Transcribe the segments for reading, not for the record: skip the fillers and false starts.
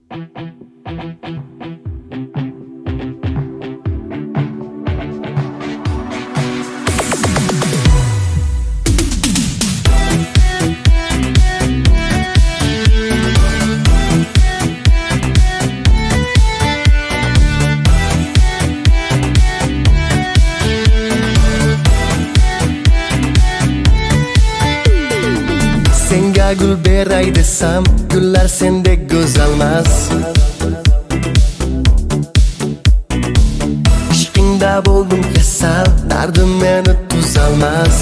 Senga gul beray desam, gullar sendek go'zalmas. Ishqingda bo'ldim kasal, dardim meni tuzalmas.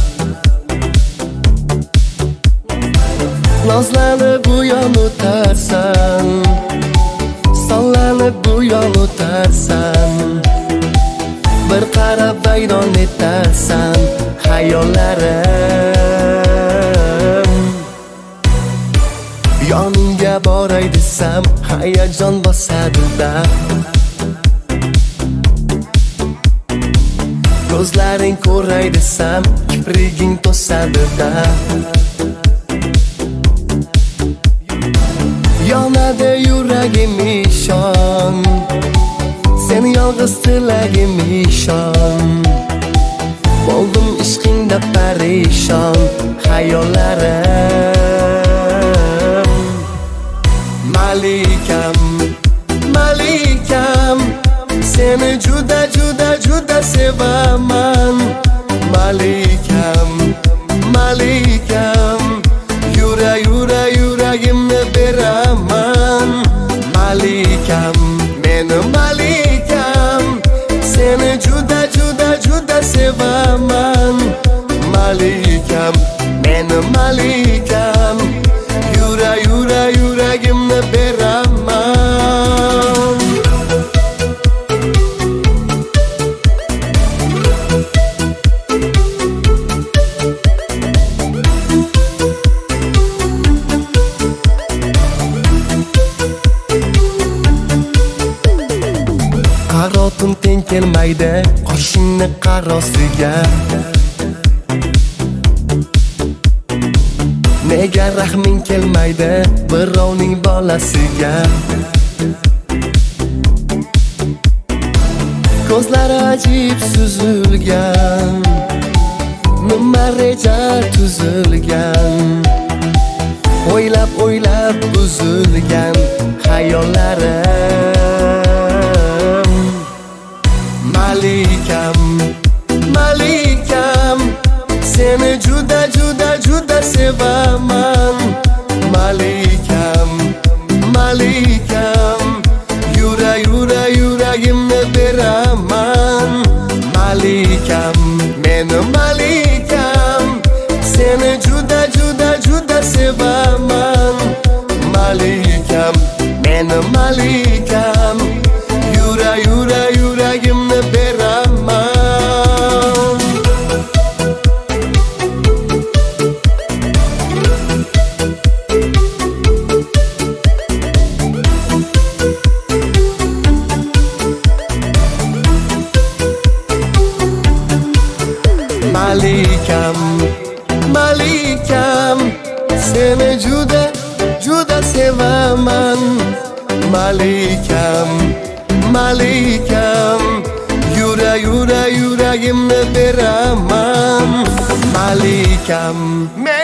Nozlanib bu yon o'tarsan, sonlanib bu yon o'tarsan, bir qarab vayron etarsan xayollarim. Yoningga boray desam, hayajon bosadi-da. Ko'zlaring ko'ray desam, kipriging to'sadi-da. Yonadi yuragim ishon, sen yolg'iz tilagim ishon. Bo'ldim ishqingda parishon xayollarim. Malikam, malikam, seni juda juda juda sevaman. Malikam, malikam, yura yura yuragimni beraman. Malikam, meni malikam, seni juda juda juda sevaman. Malikam, meni malikam, yura yura yuragimni beraman. Qarotim teng kelmaydi qoshingni qarosiga. Nega rahming kelmaydi birovning bolasiga? Ko'zlari ajib suzilgan, nima reja tuzilgan, o'ylab o'ylab buzilgan xayollarim. Malikam, malikam, seni juda juda juda sevaman. Malikam, malikam, yura yura yuragimni beraman. Malikam, meni malikam, seni juda juda juda sevaman. Malikam, meni malikam, yura yura yuragimni beraman. Malikam, malikam, seni juda juda sevaman. Malikam, malikam, yura yura yuragimni beraman. Malikam,